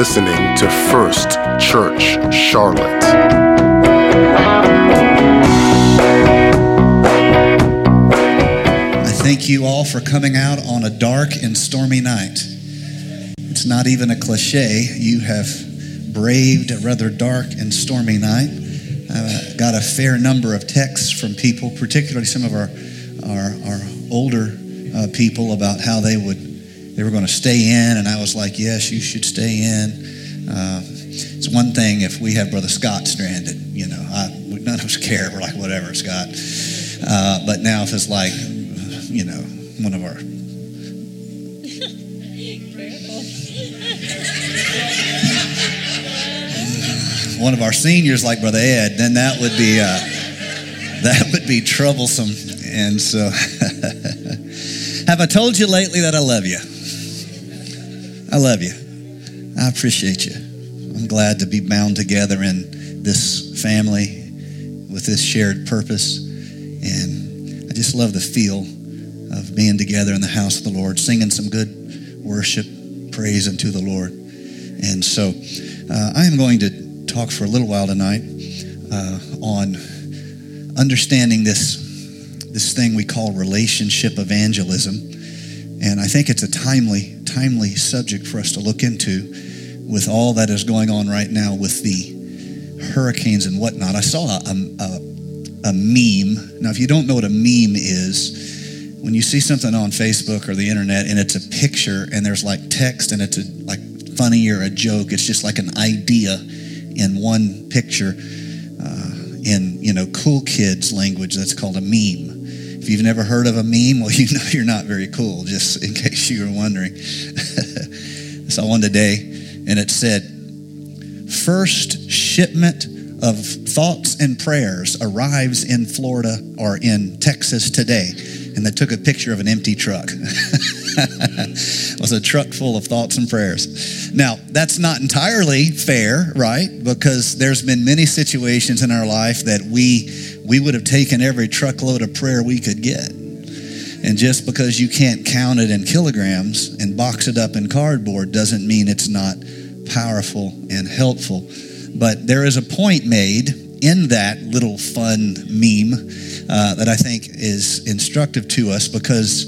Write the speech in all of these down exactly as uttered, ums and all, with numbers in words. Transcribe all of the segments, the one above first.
listening to First Church Charlotte. I thank you all for coming out on a dark and stormy night. It's not even a cliche. You have braved a rather dark and stormy night. I got a fair number of texts from people, particularly some of our our, our older uh, people, about how they would they were going to stay in, and I was like, yes, you should stay in. Uh, it's one thing if we have Brother Scott stranded, you know, I, none of us care. We're like, whatever, Scott. Uh, but now if it's like, you know, one of our one of our seniors like Brother Ed, then that would be uh, that would be troublesome. And so, have I told you lately that I love you? I love you. I appreciate you. I'm glad to be bound together in this family with this shared purpose. And I just love the feel of being together in the house of the Lord, singing some good worship, praise unto the Lord. And so uh, I am going to talk for a little while tonight uh, on understanding this, this thing we call relationship evangelism. And I think it's a timely timely subject for us to look into with all that is going on right now with the hurricanes and whatnot. I saw a, a, a meme. Now, if you don't know what a meme is, when you see something on Facebook or the internet and it's a picture and there's like text and it's a, like funny or a joke, it's just like an idea in one picture. Uh, in, you know, cool kids language, that's called a meme. If you've never heard of a meme, well, you know you're not very cool, just in case you were wondering. I saw one today, and it said, first shipment of thoughts and prayers arrives in Florida or in Texas today. And they took a picture of an empty truck. It was a truck full of thoughts and prayers. Now, that's not entirely fair, right? Because there's been many situations in our life that we we would have taken every truckload of prayer we could get. And just because you can't count it in kilograms and box it up in cardboard doesn't mean it's not powerful and helpful. But there is a point made in that little fun meme uh, that I think is instructive to us, because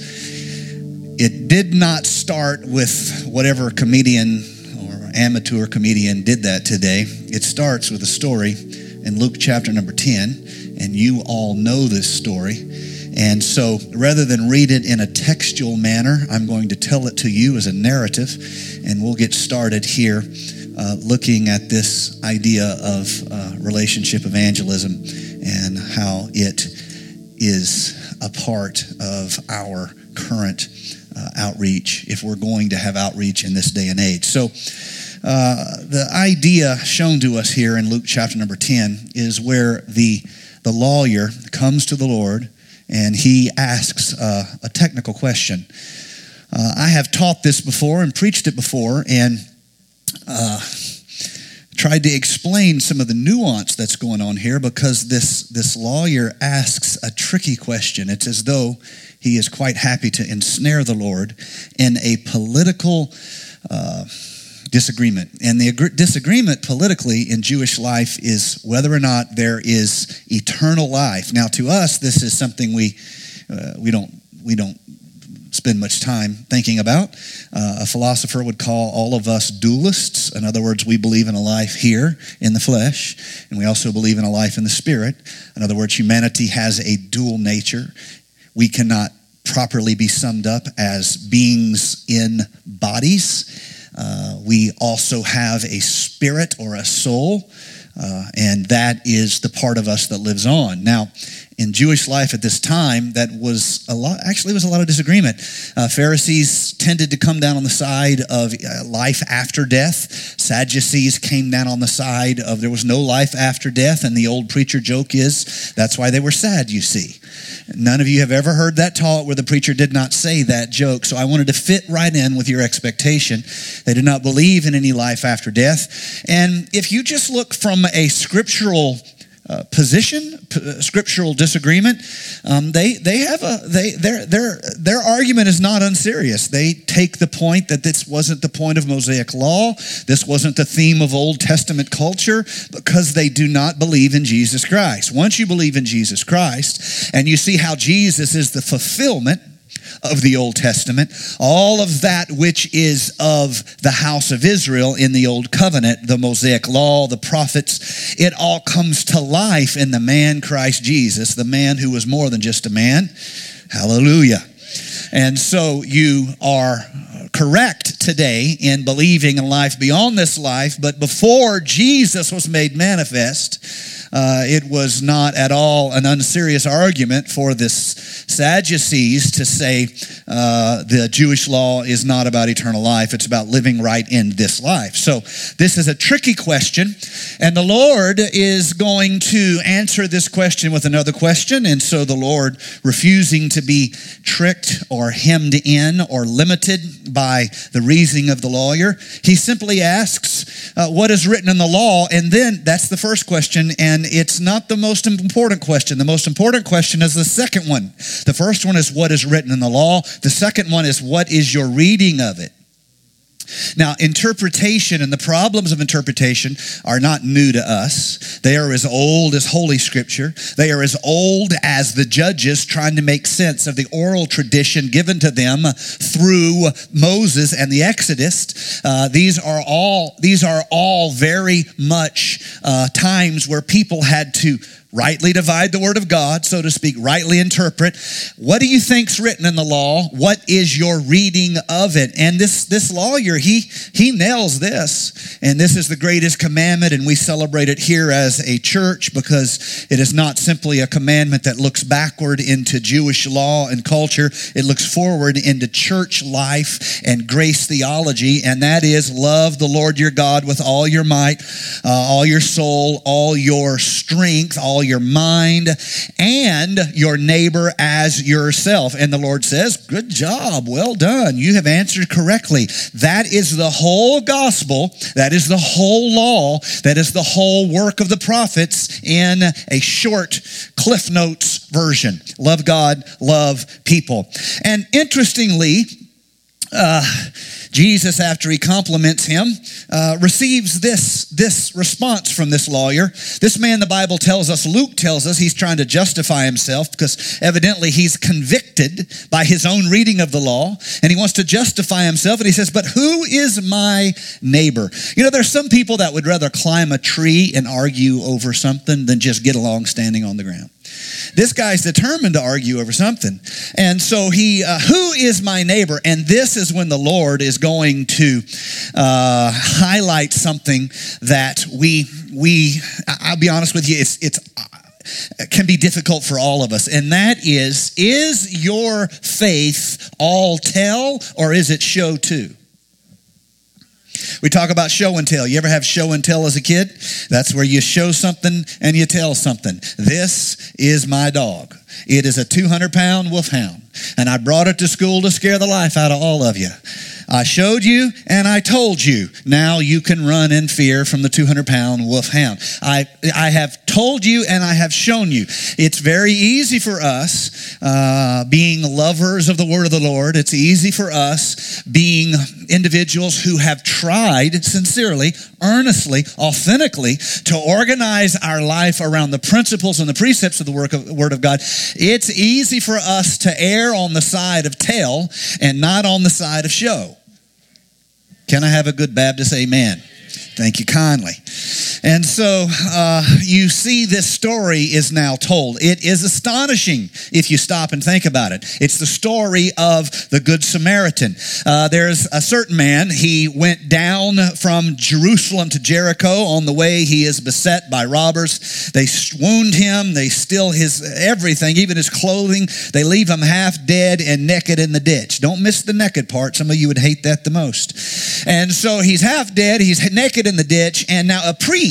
it did not start with whatever comedian or amateur comedian did that today. It starts with a story in Luke chapter number ten, and you all know this story. And so rather than read it in a textual manner, I'm going to tell it to you as a narrative, and we'll get started here uh, looking at this idea of uh, relationship evangelism and how it is a part of our current uh, outreach, if we're going to have outreach in this day and age. So uh, the idea shown to us here in Luke chapter number ten is where the, the lawyer comes to the Lord and he asks uh, a technical question. Uh, I have taught this before and preached it before, and uh, tried to explain some of the nuance that's going on here, because this, this lawyer asks a tricky question. It's as though he is quite happy to ensnare the Lord in a political uh, disagreement. And the ag- disagreement politically in Jewish life is whether or not there is eternal life. Now, to us, this is something we uh, we don't we don't spend much time thinking about. Uh, a philosopher would call all of us dualists. In other words, we believe in a life here in the flesh, and we also believe in a life in the spirit. In other words, humanity has a dual nature. We cannot properly be summed up as beings in bodies. Uh, we also have a spirit or a soul, uh, and that is the part of us that lives on. Now, in Jewish life at this time, that was a lot, actually was a lot of disagreement. Uh, Pharisees tended to come down on the side of uh, life after death. Sadducees came down on the side of there was no life after death, and the old preacher joke is, that's why they were sad, you see. None of you have ever heard that taught where the preacher did not say that joke, so I wanted to fit right in with your expectation. They did not believe in any life after death. And if you just look from a scriptural uh, position, p- scriptural disagreement. Um, they they have a they their their their argument is not unserious. They take the point that this wasn't the point of Mosaic law, this wasn't the theme of Old Testament culture, because they do not believe in Jesus Christ. Once you believe in Jesus Christ and you see how Jesus is the fulfillment of the Old Testament, all of that which is of the house of Israel in the Old Covenant, the Mosaic law, the prophets, it all comes to life in the man Christ Jesus, the man who was more than just a man. Hallelujah. And so you are correct today in believing in life beyond this life, but before Jesus was made manifest, Uh, it was not at all an unserious argument for this Sadducees to say uh, the Jewish law is not about eternal life. It's about living right in this life. So this is a tricky question, and the Lord is going to answer this question with another question. And so the Lord, refusing to be tricked or hemmed in or limited by the reasoning of the lawyer, he simply asks, uh, what is written in the law? And then that's the first question, and it's not the most important question. The most important question is the second one. The first one is what is written in the law. The second one is what is your reading of it? Now, interpretation and the problems of interpretation are not new to us. They are as old as Holy Scripture. They are as old as the judges trying to make sense of the oral tradition given to them through Moses and the Exodus. Uh, these are all these are all very much uh, times where people had to rightly divide the word of God, so to speak, rightly interpret. What do you think's written in the law? What is your reading of it? And this, this lawyer, he, he nails this. And this is the greatest commandment, and we celebrate it here as a church because it is not simply a commandment that looks backward into Jewish law and culture. It looks forward into church life and grace theology, and that is love the Lord your God with all your might, uh, all your soul, all your strength, all your mind, and your neighbor as yourself. And the Lord says, good job, well done. You have answered correctly. That is the whole gospel. That is the whole law. That is the whole work of the prophets in a short Cliff Notes version. Love God, love people. And interestingly, uh, Jesus, after he compliments him, uh, receives this, this response from this lawyer. This man, the Bible tells us, Luke tells us, he's trying to justify himself because evidently he's convicted by his own reading of the law, and he wants to justify himself, and he says, but who is my neighbor? You know, there's some people that would rather climb a tree and argue over something than just get along standing on the ground. This guy's determined to argue over something. And so he, uh, who is my neighbor? And this is when the Lord is going to uh, highlight something that we, we, I'll be honest with you, it's, it's, it can be difficult for all of us. And that is, is your faith all tell or is it show too? We talk about show and tell. You ever have show and tell as a kid? That's where you show something and you tell something. This is my dog. It is a two hundred pound wolfhound, and I brought it to school to scare the life out of all of you. I showed you and I told you. Now you can run in fear from the two hundred pound wolfhound. I I have told you and I have shown you. It's very easy for us, uh, being lovers of the word of the Lord, it's easy for us being individuals who have tried sincerely, earnestly, authentically to organize our life around the principles and the precepts of the work of, Word of God. It's easy for us to err on the side of tell and not on the side of show. Can I have a good Baptist amen? Thank you kindly. And so uh, you see this story is now told. It is astonishing if you stop and think about it. It's the story of the Good Samaritan. Uh, there's a certain man. He went down from Jerusalem to Jericho. On the way, he is beset by robbers. They wound him. They steal his everything, even his clothing. They leave him half dead and naked in the ditch. Don't miss the naked part. Some of you would hate that the most. And so he's half dead. He's naked in the ditch. And now a priest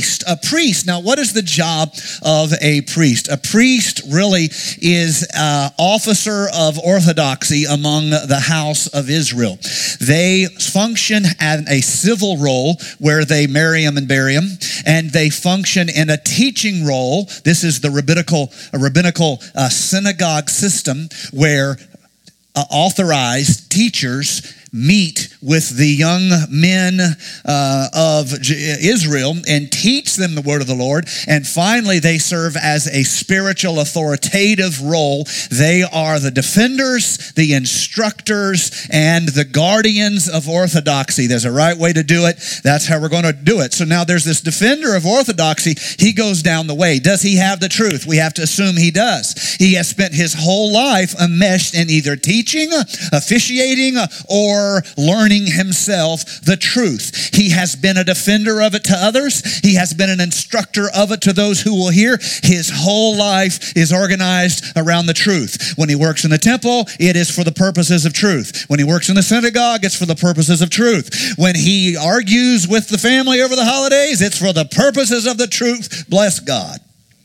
priest. A priest. Now, what is the job of a priest? A priest really is an officer of orthodoxy among the house of Israel. They function in a civil role where they marry him and bury him, and they function in a teaching role. This is the rabbinical, a rabbinical uh, synagogue system where uh, authorized teachers meet with the young men uh, of Israel and teach them the word of the Lord. And finally, they serve as a spiritual authoritative role. They are the defenders, the instructors, and the guardians of orthodoxy. There's a right way to do it. That's how we're going to do it. So now there's this defender of orthodoxy. He goes down the way. Does he have the truth? We have to assume he does. He has spent his whole life enmeshed in either teaching, officiating, or learning himself the truth. He has been a defender of it to others. He has been an instructor of it to those who will hear. His whole life is organized around the truth. When he works in the temple, it is for the purposes of truth. When he works in the synagogue, it's for the purposes of truth. When he argues with the family over the holidays, it's for the purposes of the truth. Bless God.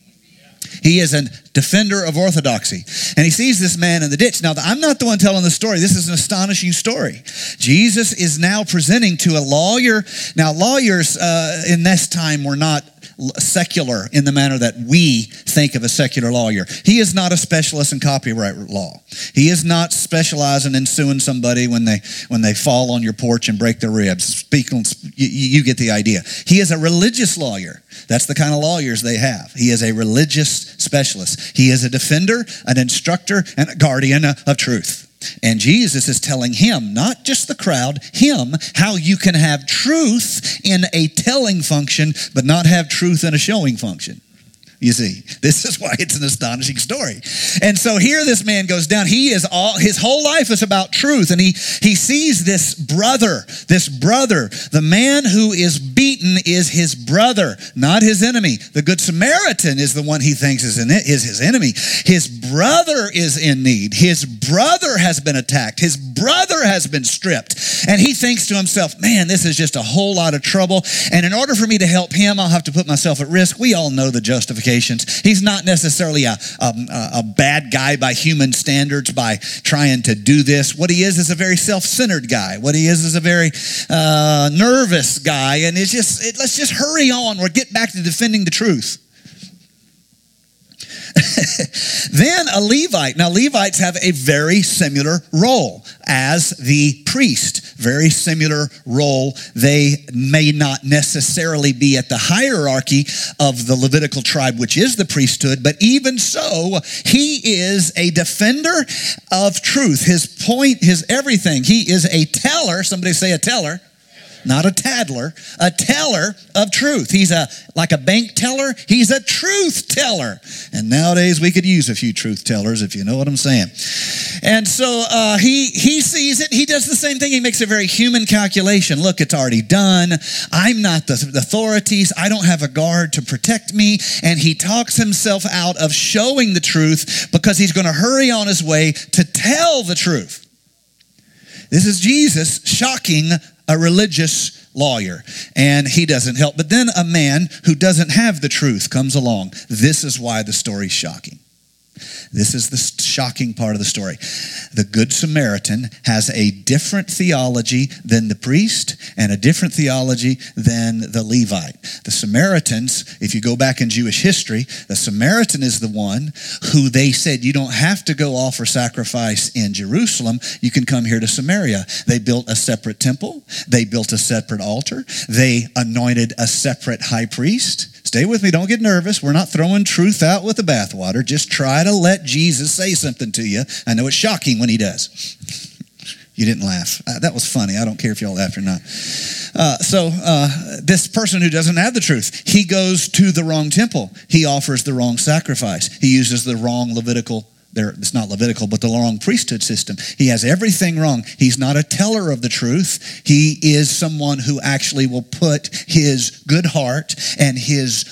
He is a defender of orthodoxy. And he sees this man in the ditch. Now, I'm not the one telling the story. This is an astonishing story. Jesus is now presenting to a lawyer. Now, lawyers uh, in this time were not secular in the manner that we think of a secular lawyer. He is not a specialist in copyright law. He is not specializing in suing somebody when they when they fall on your porch and break their ribs. Speak, you, you get the idea. He is a religious lawyer. That's the kind of lawyers they have. He is a religious specialist. He is a defender, an instructor, and a guardian of truth. And Jesus is telling him, not just the crowd, him, how you can have truth in a telling function, but not have truth in a showing function. You see, this is why it's an astonishing story. And so here this man goes down. He is all, his whole life is about truth. And he, he sees this brother, this brother, the man who is beaten is his brother, not his enemy. The Good Samaritan is the one he thinks is, in it, is his enemy. His brother is in need. His brother has been attacked. His brother has been stripped. And he thinks to himself, man, this is just a whole lot of trouble. And in order for me to help him, I'll have to put myself at risk. We all know the justification. He's not necessarily a, a, a bad guy by human standards by trying to do this. What he is is a very self-centered guy. What he is is a very uh, nervous guy. And it's just, it, let's just hurry on. We'll get back to defending the truth. Then a Levite. Now, Levites have a very similar role as the priest. Very similar role. They may not necessarily be at the hierarchy of the Levitical tribe, which is the priesthood, but even so, he is a defender of truth. His point, his everything. He is a teller. Somebody say a teller. Not a tattler, a teller of truth. He's a like a bank teller. He's a truth teller. And nowadays we could use a few truth tellers, if you know what I'm saying. And so uh, he he sees it. He does the same thing. He makes a very human calculation. Look, it's already done. I'm not the, the authorities. I don't have a guard to protect me. And he talks himself out of showing the truth because he's going to hurry on his way to tell the truth. This is Jesus shocking a religious lawyer, and he doesn't help. But then a man who doesn't have the truth comes along. This is why the story's shocking. This is the shocking part of the story. The Good Samaritan has a different theology than the priest and a different theology than the Levite. The Samaritans, if you go back in Jewish history, the Samaritan is the one who they said, you don't have to go offer sacrifice in Jerusalem. You can come here to Samaria. They built a separate temple. They built a separate altar. They anointed a separate high priest. Stay with me. Don't get nervous. We're not throwing truth out with the bathwater. Just try to let Jesus say something to you. I know it's shocking when he does. You didn't laugh. Uh, that was funny. I don't care if y'all laughed or not. Uh, so uh, this person who doesn't have the truth, he goes to the wrong temple. He offers the wrong sacrifice. He uses the wrong Levitical There, it's not Levitical, but the wrong priesthood system. He has everything wrong. He's not a teller of the truth. He is someone who actually will put his good heart and his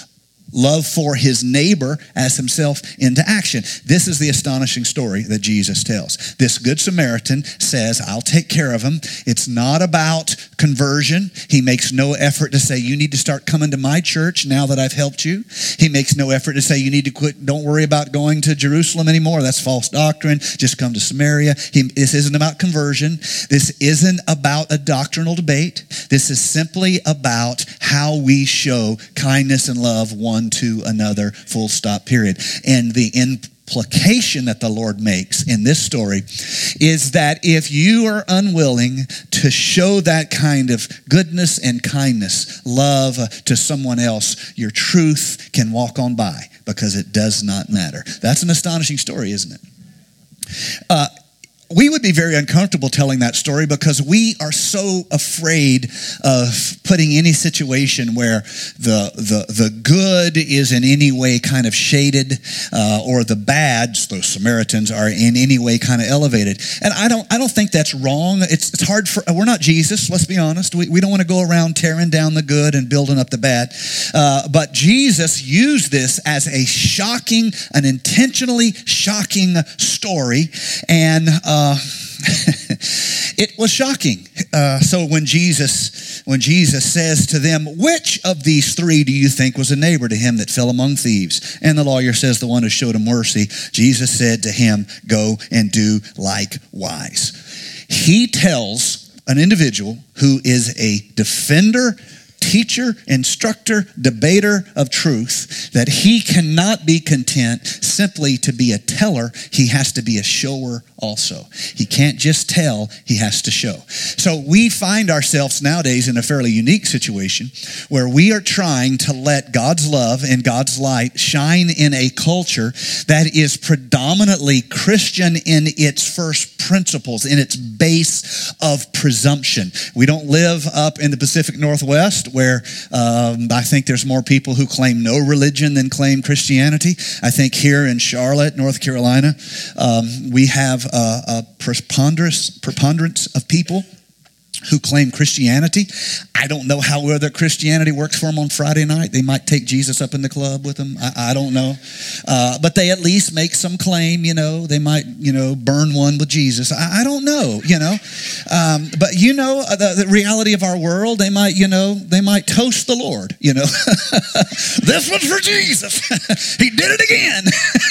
love for his neighbor as himself into action. This is the astonishing story that Jesus tells. This Good Samaritan says, I'll take care of him. It's not about conversion. He makes no effort to say, you need to start coming to my church now that I've helped you. He makes no effort to say, you need to quit, don't worry about going to Jerusalem anymore. That's false doctrine. Just come to Samaria. He, this isn't about conversion. This isn't about a doctrinal debate. This is simply about how we show kindness and love one to another, full stop, period. And the implication that the Lord makes in this story is that if you are unwilling to show that kind of goodness and kindness, love to someone else, your truth can walk on by because it does not matter. That's an astonishing story, isn't it? Uh, We would be very uncomfortable telling that story because we are so afraid of putting any situation where the the, the good is in any way kind of shaded uh, or the bads, those Samaritans, are in any way kind of elevated. And I don't I don't think that's wrong. It's it's hard for, we're not Jesus, let's be honest. We, we don't want to go around tearing down the good and building up the bad. Uh, but Jesus used this as a shocking, an intentionally shocking story. And uh, Uh, it was shocking. Uh, so when Jesus, when Jesus says to them, which of these three do you think was a neighbor to him that fell among thieves? And the lawyer says, the one who showed him mercy. Jesus said to him, go and do likewise. He tells an individual who is a defender, teacher, instructor, debater of truth, that he cannot be content simply to be a teller. He has to be a shower also. He can't just tell, he has to show. So we find ourselves nowadays in a fairly unique situation where we are trying to let God's love and God's light shine in a culture that is predominantly Christian in its first principles, in its base of presumption. We don't live up in the Pacific Northwest where um, I think there's more people who claim no religion than claim Christianity. I think here in Charlotte, North Carolina, um, we have a, a preponderance, preponderance of people who claim Christianity. I don't know how whether Christianity works for them on Friday night. They might take Jesus up in the club with them. I, I don't know. Uh, but they at least make some claim, you know. They might, you know, burn one with Jesus. I, I don't know, you know. Um, but you know, the, the reality of our world, they might, you know, they might toast the Lord, you know. This one's for Jesus. He did it again.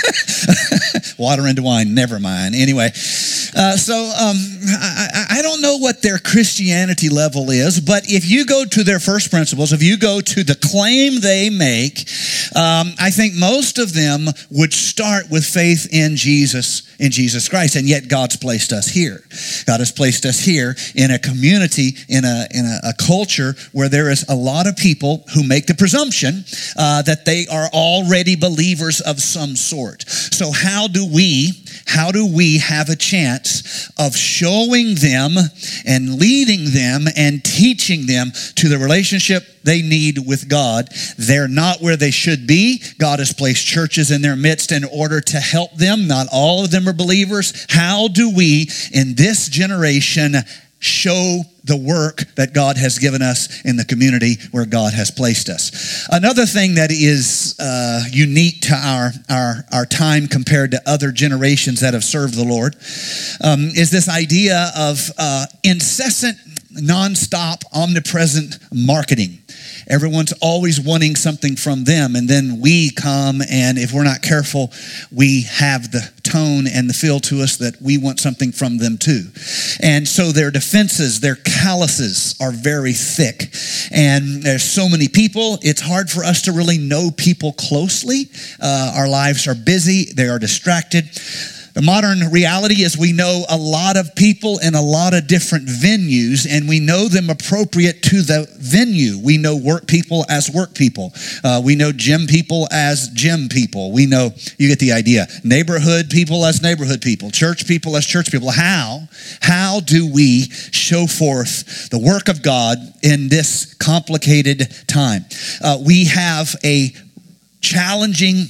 Water into wine, never mind. Anyway, uh, so um, I, I don't know what their Christianity level is, but if you go to their first principles, if you go to the claim they make, um, I think most of them would start with faith in Jesus, in Jesus Christ, and yet God's placed us here. God has placed us here in a community, in a in a, a culture where there is a lot of people who make the presumption uh, that they are already believers of some sort. So how do we, how do we have a chance of showing them and leading them and teaching them to the relationship they need with God? They're not where they should be. God has placed churches in their midst in order to help them. Not all of them are believers. How do we, in this generation, show the work that God has given us in the community where God has placed us? Another thing that is uh, unique to our, our, our time compared to other generations that have served the Lord um, is this idea of uh, incessant, nonstop, omnipresent marketing. Everyone's always wanting something from them, and then we come, and if we're not careful, we have the tone and the feel to us that we want something from them too. And so their defenses, their calluses are very thick. And there's so many people, it's hard for us to really know people closely. Uh, our lives are busy, they are distracted. The modern reality is we know a lot of people in a lot of different venues, and we know them appropriate to the venue. We know work people as work people. Uh, we know gym people as gym people. We know, you get the idea, neighborhood people as neighborhood people, church people as church people. How? How do we show forth the work of God in this complicated time? Uh, we have a challenging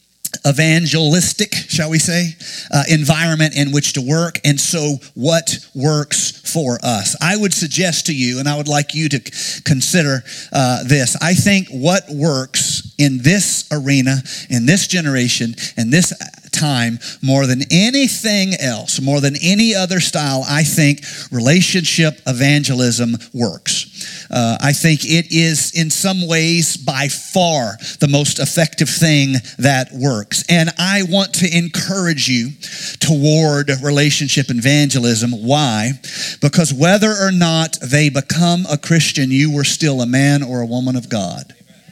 evangelistic, shall we say, uh, environment in which to work. And so what works for us? I would suggest to you, and I would like you to c- consider uh, this. I think what works in this arena, in this generation, in this time, more than anything else, more than any other style, I think relationship evangelism works. Uh, I think it is in some ways by far the most effective thing that works. And I want to encourage you toward relationship evangelism. Why? Because whether or not they become a Christian, you were still a man or a woman of God.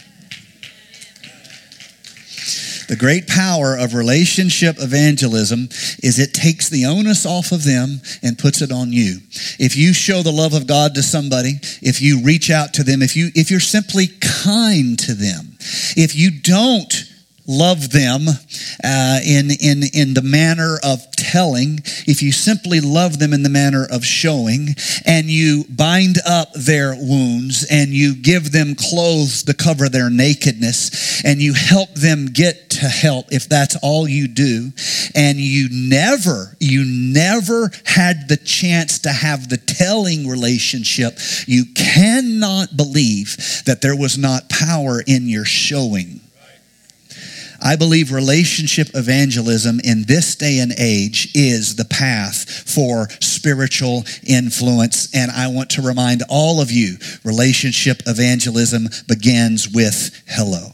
The great power of relationship evangelism is it takes the onus off of them and puts it on you. If you show the love of God to somebody, if you reach out to them, if you if you're simply kind to them, if you don't love them uh, in, in, in the manner of telling, if you simply love them in the manner of showing, and you bind up their wounds, and you give them clothes to cover their nakedness, and you help them get to help if that's all you do, and you never, you never had the chance to have the telling relationship, you cannot believe that there was not power in your showing. I believe relationship evangelism in this day and age is the path for spiritual influence. And I want to remind all of you, relationship evangelism begins with hello.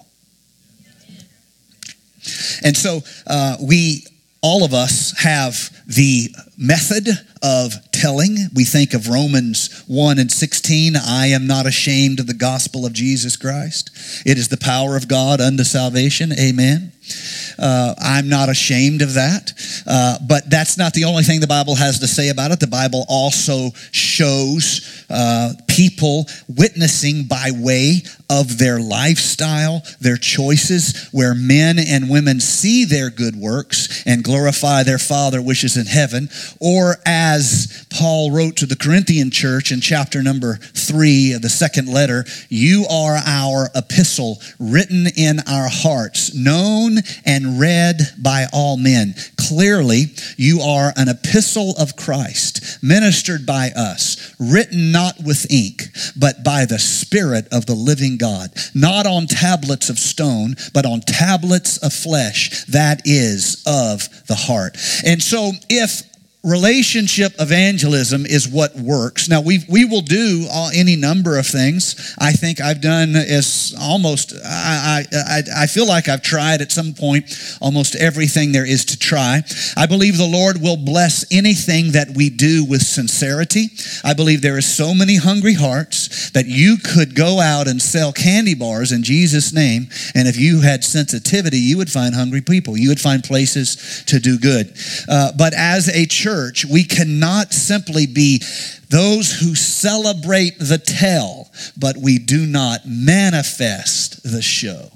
And so uh, we, all of us, have the method of telling. We think of Romans one and sixteen, I am not ashamed of the gospel of Jesus Christ. It is the power of God unto salvation. Amen. Uh, I'm not ashamed of that. Uh, but that's not the only thing the Bible has to say about it. The Bible also shows uh, people witnessing by way of their lifestyle, their choices, where men and women see their good works and glorify their Father which is in heaven, or as Paul wrote to the Corinthian church in chapter number three of the second letter, you are our epistle written in our hearts, known and read by all men. Clearly, you are an epistle of Christ, ministered by us, written not with ink, but by the Spirit of the living God, not on tablets of stone, but on tablets of flesh, that is of the heart. And so if relationship evangelism is what works. Now, we we will do all, any number of things. I think I've done as almost, I, I, I feel like I've tried at some point almost everything there is to try. I believe the Lord will bless anything that we do with sincerity. I believe there is so many hungry hearts that you could go out and sell candy bars in Jesus' name, and if you had sensitivity, you would find hungry people. You would find places to do good. Uh, but as a church, Church, we cannot simply be those who celebrate the tell, but we do not manifest the show.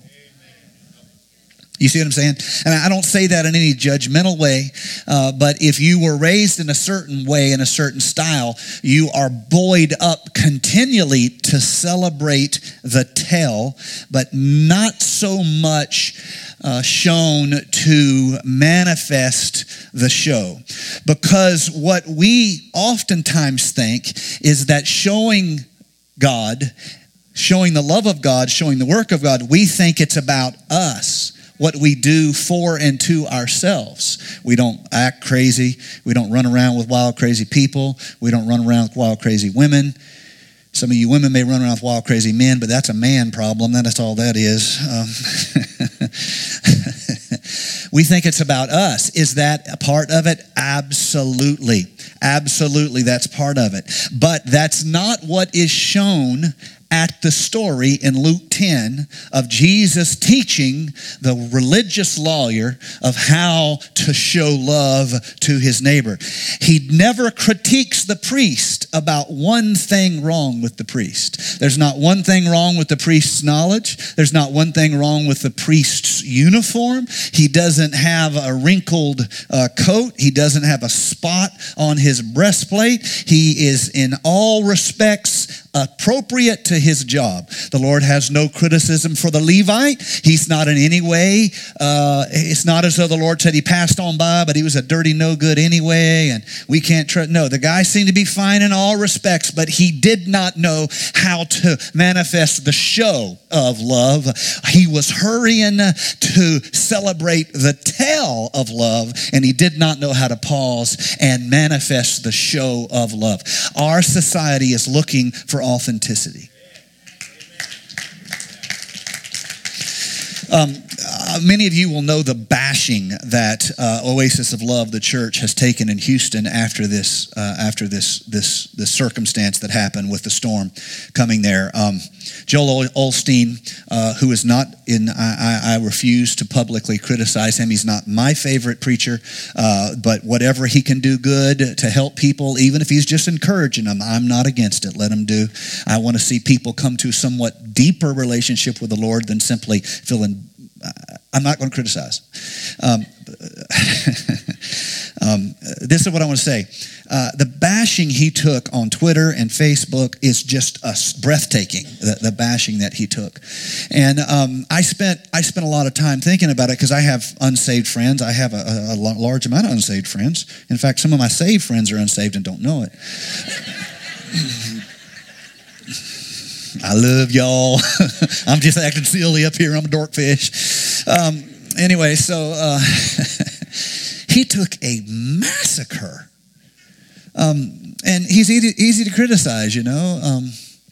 You see what I'm saying? And I don't say that in any judgmental way, uh, but if you were raised in a certain way, in a certain style, you are buoyed up continually to celebrate the tell, but not so much uh, shown to manifest the show. Because what we oftentimes think is that showing God, showing the love of God, showing the work of God, we think it's about us. What we do for and to ourselves. We don't act crazy. We don't run around with wild, crazy people. We don't run around with wild, crazy women. Some of you women may run around with wild, crazy men, but that's a man problem. That's all that is. Um, we think it's about us. Is that a part of it? Absolutely. Absolutely, that's part of it. But that's not what is shown at the story in Luke ten of Jesus teaching the religious lawyer of how to show love to his neighbor. He never critiques the priest about one thing wrong with the priest. There's not one thing wrong with the priest's knowledge. There's not one thing wrong with the priest's uniform. He doesn't have a wrinkled uh, coat. He doesn't have a spot on his breastplate. He is in all respects appropriate to his job. The Lord has no criticism for the Levite. He's not in any way, uh, it's not as though the Lord said he passed on by, but he was a dirty no good anyway, and we can't trust. No, the guy seemed to be fine in all respects, but he did not know how to manifest the show of love. He was hurrying to celebrate the tell of love, and he did not know how to pause and manifest the show of love. Our society is looking for authenticity. Um, uh, many of you will know the bashing that uh, Oasis of Love, the church, has taken in Houston after this uh, after this this this circumstance that happened with the storm coming there. Um, Joel Osteen, uh, who is not in, I, I, I refuse to publicly criticize him. He's not my favorite preacher, uh, but whatever he can do good to help people, even if he's just encouraging them, I'm not against it. Let him do. I want to see people come to a somewhat deeper relationship with the Lord than simply feeling. I'm not going to criticize. Um, um, this is what I want to say. Uh, the bashing he took on Twitter and Facebook is just uh, breathtaking, the, the bashing that he took. And um, I spent I spent a lot of time thinking about it because I have unsaved friends. I have a, a, a large amount of unsaved friends. In fact, some of my saved friends are unsaved and don't know it. I love y'all. I'm just acting silly up here. I'm a dorkfish. Um, anyway, so uh, he took a massacre. Um, and he's easy, easy to criticize, you know. Um,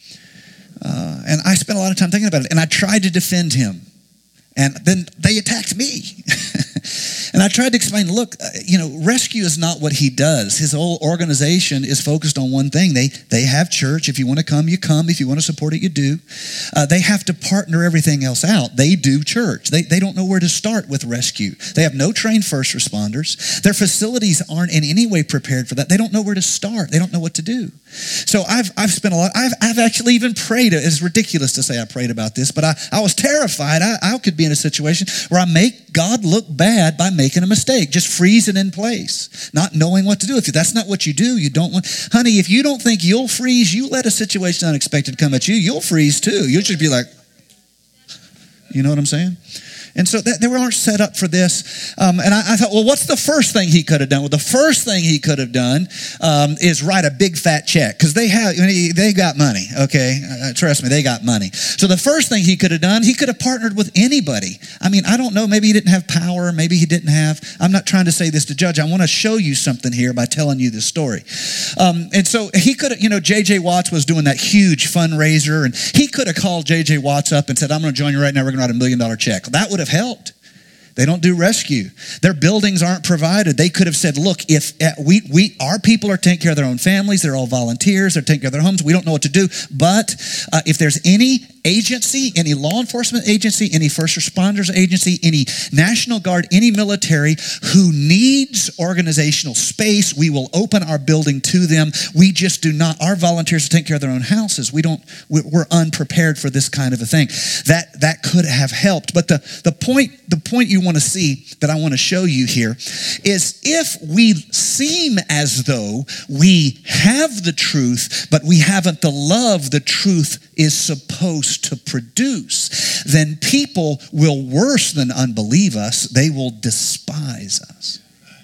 uh, and I spent a lot of time thinking about it. And I tried to defend him. And then they attacked me. And I tried to explain, look, uh, you know, rescue is not what he does. His whole organization is focused on one thing. They they have church. If you want to come, you come. If you want to support it, you do. Uh, they have to partner everything else out. They do church. They, they don't know where to start with rescue. They have no trained first responders. Their facilities aren't in any way prepared for that. They don't know where to start. They don't know what to do. So I've I've spent a lot, I've I've actually even prayed. It's ridiculous to say I prayed about this, but I, I was terrified. I, I could be in a situation where I make God look bad by making a mistake, just freezing in place, not knowing what to do. If that's not what you do, you don't want, honey, if you don't think you'll freeze, you let a situation unexpected come at you, you'll freeze too. You'll just be like, you know what I'm saying? And so that, they aren't set up for this. Um, and I, I thought, well, what's the first thing he could have done? Well, the first thing he could have done um, is write a big fat check because they have they got money. Okay, uh, trust me, they got money. So the first thing he could have done, he could have partnered with anybody. I mean, I don't know. Maybe he didn't have power. Maybe he didn't have. I'm not trying to say this to judge. I want to show you something here by telling you this story. Um, and so he could have, you know, J J Watts was doing that huge fundraiser, and he could have called J J Watts up and said, "I'm going to join you right now. We're going to write a million dollar check." That would have helped. They don't do rescue. Their buildings aren't provided. They could have said, look, if we, we, our people are taking care of their own families, they're all volunteers, they're taking care of their homes, we don't know what to do. But uh, if there's any agency, any law enforcement agency, any first responders agency, any National Guard, any military who needs organizational space, we will open our building to them. We just do not, our volunteers take care of their own houses. We don't, we're unprepared for this kind of a thing. That, that could have helped. But the, the point, the point you want to see that I want to show you here is if we seem as though we have the truth, but we haven't the love the truth is supposed to produce, then people will worse than unbelieve us. They will despise us.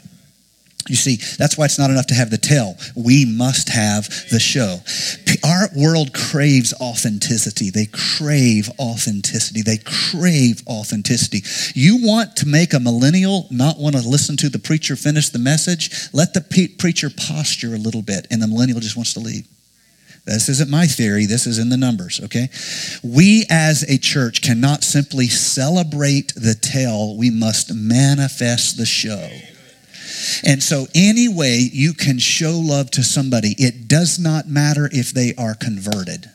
You see, that's why it's not enough to have the tell. We must have the show. Our world craves authenticity. They crave authenticity. They crave authenticity. You want to make a millennial not want to listen to the preacher finish the message? Let the pe- preacher posture a little bit, and the millennial just wants to leave. This isn't my theory. This is in the numbers, okay? We as a church cannot simply celebrate the tell. We must manifest the show. And so any way you can show love to somebody, it does not matter if they are converted.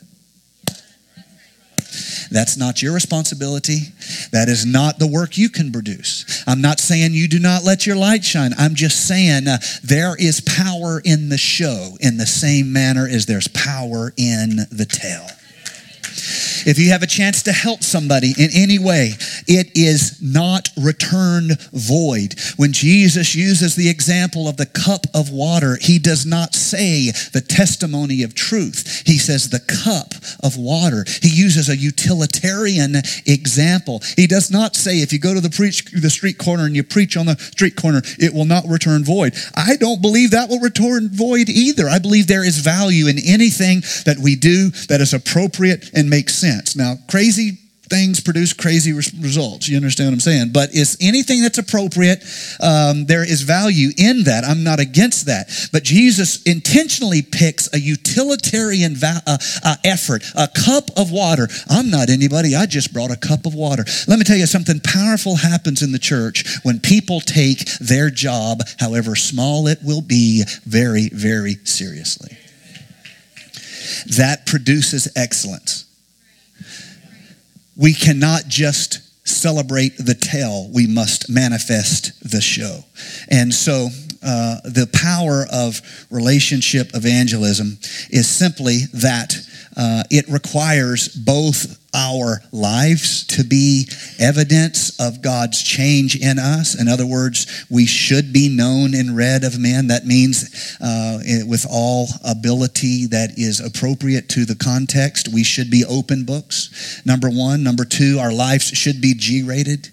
That's not your responsibility. That is not the work you can produce. I'm not saying you do not let your light shine. I'm just saying uh, there is power in the show in the same manner as there's power in the tell. If you have a chance to help somebody in any way, it is not returned void. When Jesus uses the example of the cup of water, he does not say the testimony of truth. He says the cup of water. He uses a utilitarian example. He does not say if you go to the preach the street corner and you preach on the street corner, it will not return void. I don't believe that will return void either. I believe there is value in anything that we do that is appropriate and makes sense. Now, crazy things produce crazy res- results. You understand what I'm saying? But it's anything that's appropriate. Um, there is value in that. I'm not against that. But Jesus intentionally picks a utilitarian va- uh, uh, effort, a cup of water. I'm not anybody. I just brought a cup of water. Let me tell you, something powerful happens in the church when people take their job, however small it will be, very, very seriously. That produces excellence. We cannot just celebrate the tell. We must manifest the show. And so uh, the power of relationship evangelism is simply that uh, it requires both our lives to be evidence of God's change in us. In other words, we should be known and read of men. That means uh, with all ability that is appropriate to the context, we should be open books. Number one. Number two, our lives should be G-rated.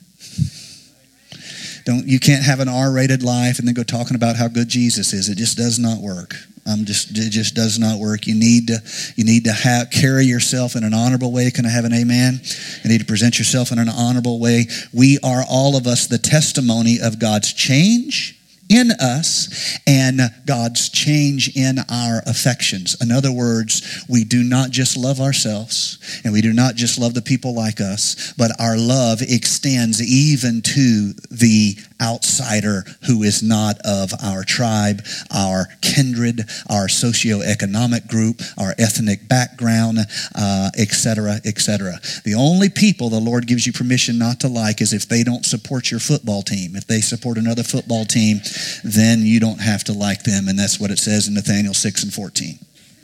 Don't, you can't have an R-rated life and then go talking about how good Jesus is. It just does not work. I'm just, it just does not work. You need to, you need to have, carry yourself in an honorable way. Can I have an amen? You need to present yourself in an honorable way. We are all of us the testimony of God's change in us and God's change in our affections. In other words, we do not just love ourselves and we do not just love the people like us, but our love extends even to the outsider who is not of our tribe, our kindred, our socioeconomic group, our ethnic background, uh, et cetera, et cetera. The only people the Lord gives you permission not to like is if they don't support your football team. If they support another football team, then you don't have to like them, and that's what it says in Nathaniel six and fourteen.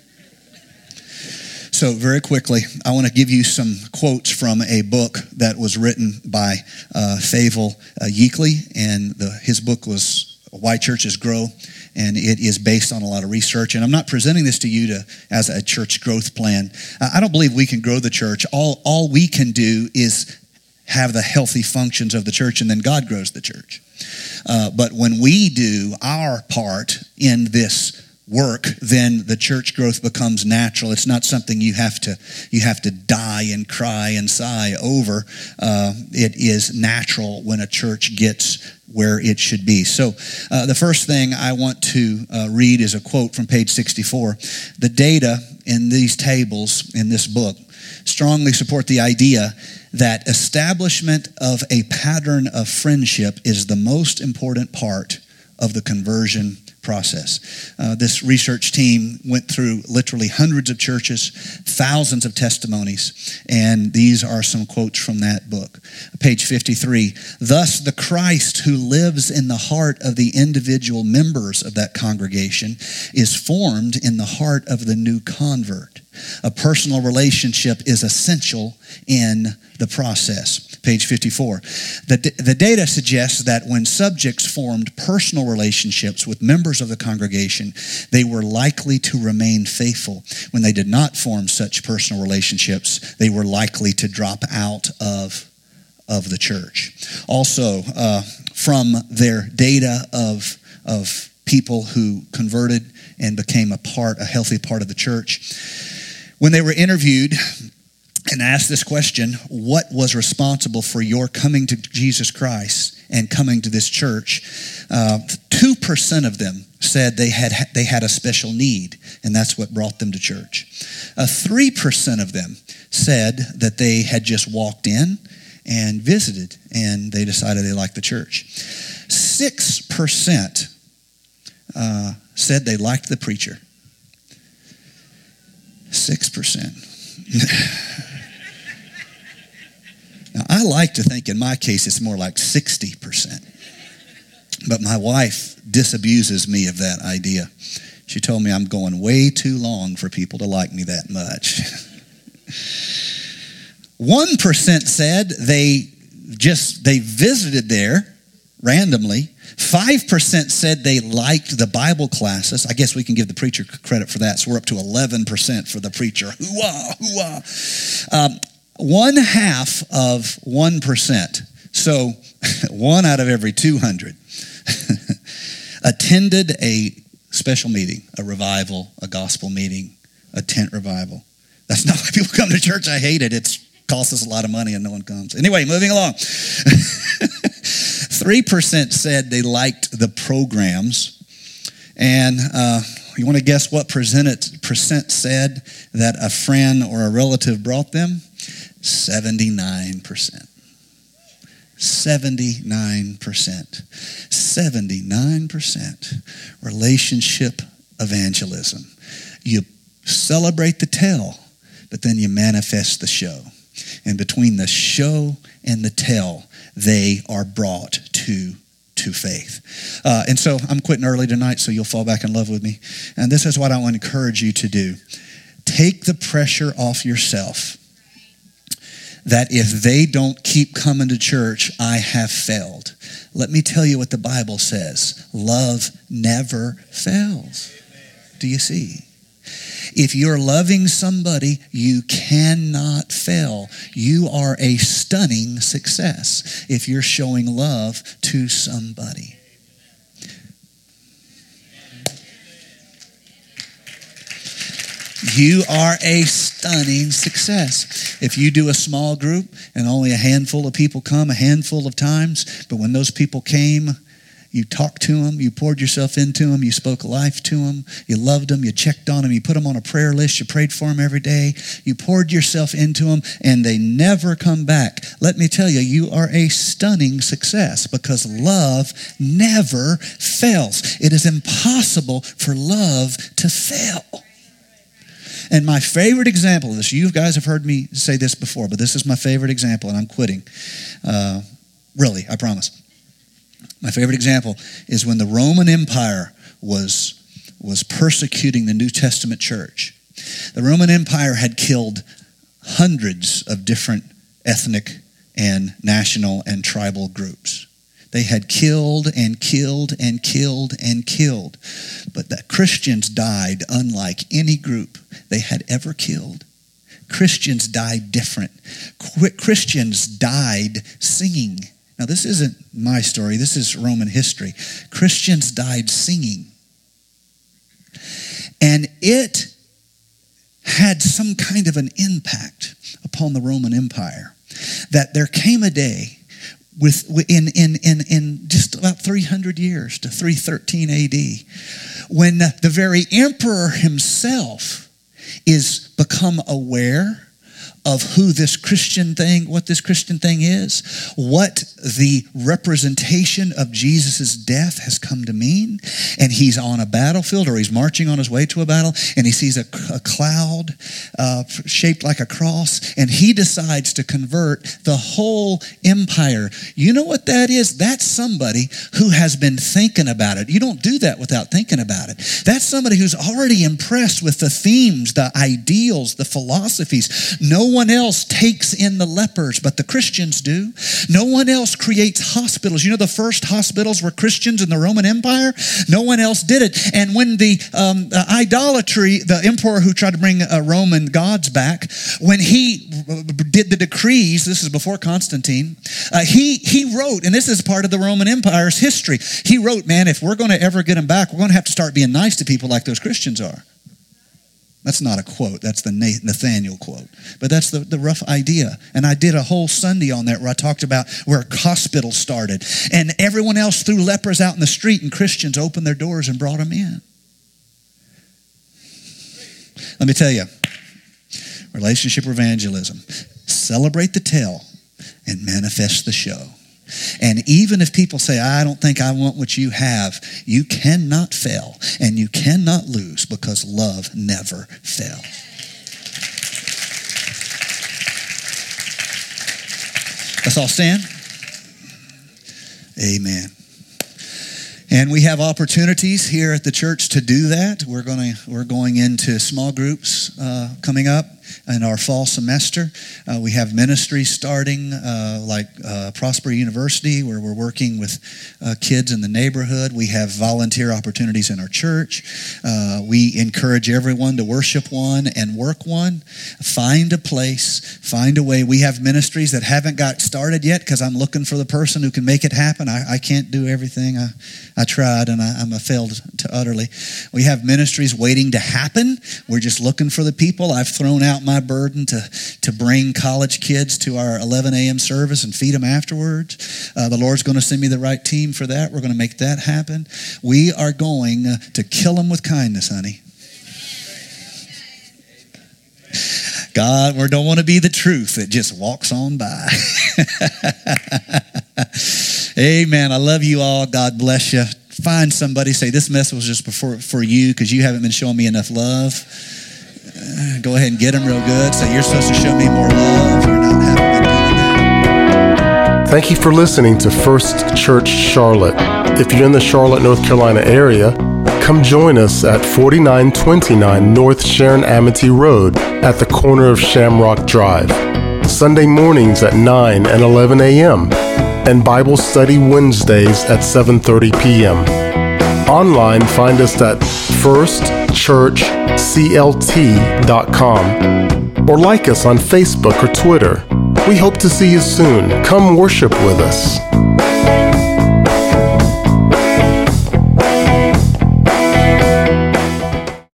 So very quickly, I want to give you some quotes from a book that was written by uh, Fayval uh, Yeakley, and the, his book was Why Churches Grow, and it is based on a lot of research. And I'm not presenting this to you to as a church growth plan. Uh, I don't believe we can grow the church. All, all we can do is have the healthy functions of the church, and then God grows the church. Uh, but when we do our part in this work, then the church growth becomes natural. It's not something you have to you have to die and cry and sigh over. Uh, it is natural when a church gets where it should be. So uh, the first thing I want to uh, read is a quote from page sixty-four. The data in these tables in this book strongly support the idea that establishment of a pattern of friendship is the most important part of the conversion process. Uh, this research team went through literally hundreds of churches, thousands of testimonies, and these are some quotes from that book. Page fifty-three, thus the Christ who lives in the heart of the individual members of that congregation is formed in the heart of the new convert. A personal relationship is essential in the process. Page fifty-four. The, the data suggests that when subjects formed personal relationships with members of the congregation, they were likely to remain faithful. When they did not form such personal relationships, they were likely to drop out of, of the church. Also, uh, from their data of, of people who converted and became a part, a healthy part of the church, when they were interviewed and asked this question, what was responsible for your coming to Jesus Christ and coming to this church? Uh, two percent of them said they had they had a special need, and that's what brought them to church. Uh, three percent of them said that they had just walked in and visited, and they decided they liked the church. six percent uh, said they liked the preacher. six percent. Now, I like to think in my case it's more like sixty percent. But my wife disabuses me of that idea. She told me I'm going way too long for people to like me that much. one percent said they just, they visited there randomly. five percent said they liked the Bible classes. I guess we can give the preacher credit for that. So we're up to eleven percent for the preacher. Hoo-ah, hoo-ah. Um, one half of one percent. So one out of every two hundred attended a special meeting, a revival, a gospel meeting, a tent revival. That's not why people come to church. I hate it. It costs us a lot of money and no one comes. Anyway, moving along. three percent said they liked the programs. And uh, you want to guess what percent, percent said that a friend or a relative brought them? seventy-nine percent. seventy-nine percent. seventy-nine percent. Relationship evangelism. You celebrate the tell, but then you manifest the show. And between the show and the tell, they are brought to, to faith. Uh, and so I'm quitting early tonight, so you'll fall back in love with me. And this is what I want to encourage you to do. Take the pressure off yourself that if they don't keep coming to church, I have failed. Let me tell you what the Bible says. Love never fails. Do you see? If you're loving somebody, you cannot fail. You are a stunning success if you're showing love to somebody. You are a stunning success. If you do a small group and only a handful of people come a handful of times, but when those people came, you talked to them, you poured yourself into them, you spoke life to them, you loved them, you checked on them, you put them on a prayer list, you prayed for them every day, you poured yourself into them, and they never come back. Let me tell you, you are a stunning success because love never fails. It is impossible for love to fail. And my favorite example of this, you guys have heard me say this before, but this is my favorite example, and I'm quitting. Uh, really, I promise. My favorite example is when the Roman Empire was, was persecuting the New Testament church. The Roman Empire had killed hundreds of different ethnic and national and tribal groups. They had killed and killed and killed and killed. But the Christians died unlike any group they had ever killed. Christians died different. Christians died singing. Now, this isn't my story. This is Roman history. Christians died singing. And it had some kind of an impact upon the Roman Empire that there came a day with in in in in just about three hundred years to three thirteen A D when the very emperor himself is become aware of who this Christian thing, what this Christian thing is, what the representation of Jesus' death has come to mean. And he's on a battlefield, or he's marching on his way to a battle, and he sees a, a cloud uh, shaped like a cross, and he decides to convert the whole empire. You know what that is? That's somebody who has been thinking about it. You don't do that without thinking about it. That's somebody who's already impressed with the themes, the ideals, the philosophies. No one else takes in the lepers, but the Christians do. No one else creates hospitals. You know, the first hospitals were Christians in the Roman Empire. No one else did it. And when the um, uh, idolatry, the emperor who tried to bring uh, Roman gods back, when he did the decrees, this is before Constantine, uh, he he wrote, and this is part of the Roman Empire's history. He wrote, man, if we're going to ever get them back, we're going to have to start being nice to people like those Christians are. That's not a quote. That's the Nathaniel quote. But that's the, the rough idea. And I did a whole Sunday on that where I talked about where hospitals started. And everyone else threw lepers out in the street, and Christians opened their doors and brought them in. Let me tell you, relationship evangelism. Celebrate the tell and manifest the show. And even if people say, I don't think I want what you have, you cannot fail and you cannot lose because love never fails. Let's all stand. Amen. And we have opportunities here at the church to do that. We're going to we're going into small groups uh, coming up. in our fall semester. Uh, we have ministries starting uh, like uh, Prosper University, where we're working with uh, kids in the neighborhood. We have volunteer opportunities in our church. Uh, we encourage everyone to worship one and work one. Find a place, find a way. We have ministries that haven't got started yet because I'm looking for the person who can make it happen. I, I can't do everything. I, I tried and I, I'm a failed to utterly. We have ministries waiting to happen. We're just looking for the people. I've thrown out my burden to, to bring college kids to our eleven a.m. service and feed them afterwards. Uh, the Lord's going to send me the right team for that. We're going to make that happen. We are going to kill them with kindness, honey. God, we don't want to be the truth that just walks on by. Amen. I love you all. God bless you. Find somebody, say, this message was just for, for you because you haven't been showing me enough love. Uh, go ahead and get them real good. Say, you're supposed to show me more love. You're not haven't been doing that. Thank you for listening to First Church Charlotte. If you're in the Charlotte, North Carolina area, come join us at forty-nine twenty-nine North Sharon Amity Road at the corner of Shamrock Drive. Sunday mornings at nine and eleven a.m. and Bible study Wednesdays at seven thirty p.m. Online, find us at first church c l t dot com or like us on Facebook or Twitter. We hope to see you soon. Come worship with us.